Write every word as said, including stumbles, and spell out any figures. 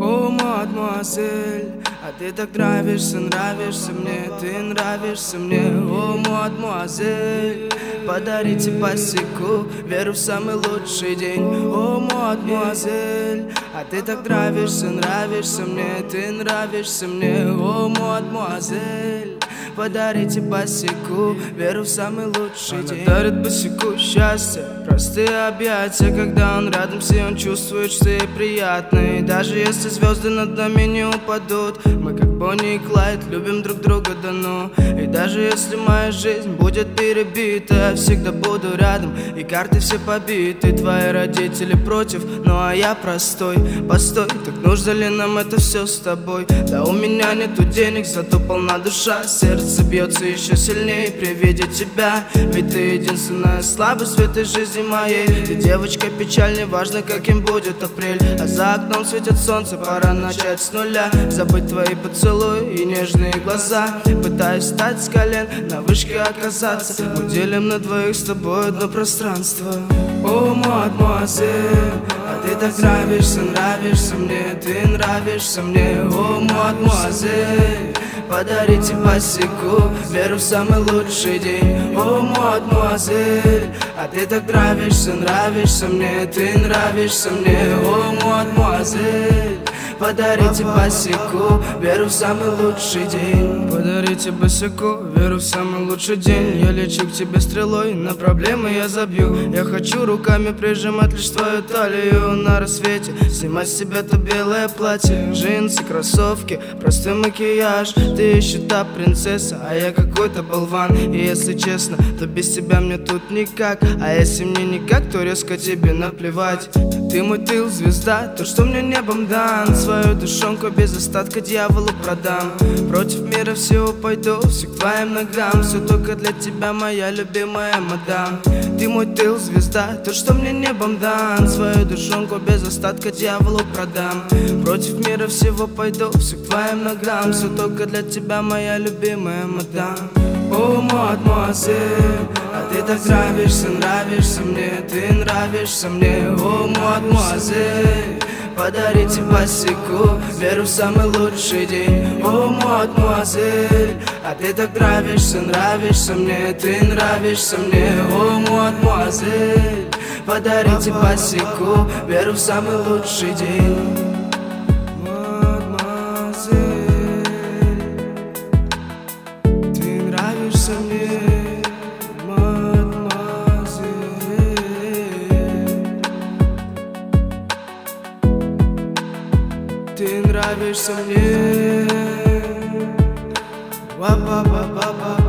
О, мадемуазель, а ты так нравишься, нравишься мне, ты нравишься мне. О, мадемуазель, подарите посеку веру в самый лучший день. О, мадемуазель, а ты так нравишься, нравишься мне, ты нравишься мне. О, мадемуазель, подарите посеку веру в самый лучший Она день. Дарит босику счастье, простые объятия. Когда он рядом, все он чувствует, что ей приятно. И даже если звезды над нами не упадут, мы как Бонни и Клайд любим друг друга до ну. И даже если моя жизнь будет перебита, я всегда буду рядом, и карты все побиты. Твои родители против, ну а я простой. Постой, так нужно ли нам это все с тобой? Да у меня нету денег, зато полна душа. Сердце бьется еще сильнее при виде тебя. Ведь ты единственная слабость в этой жизни моей. Ты девочка печаль, не важно каким будет апрель. А за окном светит солнце, пора начать с нуля. Забыть твои поцелуи и нежные глаза. Пытаюсь встать с колен, на вышке оказаться. Мы делим на двоих с тобой одно пространство. О, мадемуазель, а ты так нравишься, нравишься мне, ты нравишься мне. О, мадемуазель, подарите посеку веру в самый лучший день. О, мадемуазель, а ты так нравишься, нравишься мне, ты нравишься мне. О, мадемуазель, подарите посеку веру в самый лучший день. Подарите босику веру в самый лучший день. Я лечу к тебе стрелой, на проблемы я забью. Я хочу руками прижимать лишь твою талию на рассвете. Снимать с себя то белое платье, джинсы, кроссовки, простой макияж. Ты еще та принцесса, а я какой-то болван. И если честно, то без тебя мне тут никак. А если мне никак, то резко тебе наплевать. Ты мой тыл, звезда, то, что мне небом дан. Свою душонку без остатка дьяволу продам. Против мира всего пойду, все к твоим ногам. Все только для тебя, моя любимая мадам. Ты мой тыл, звезда, то, что мне небом дан. Свою душонку без остатка дьяволу продам. Против мира всего пойду, все к твоим ногам. Все только для тебя, моя любимая мадам. О, мадемуазель, а ты так нравишься, нравишься мне, ты нравишься мне. О, мадемуазель, подарите посеку веру в самый лучший день. О, мадемуазель, а ты так нравишься, нравишься мне, ты нравишься мне. О, мадемуазель, подарите посеку веру в самый лучший день. Ты нравишься мне. Ва-ба-ба-ба-ба.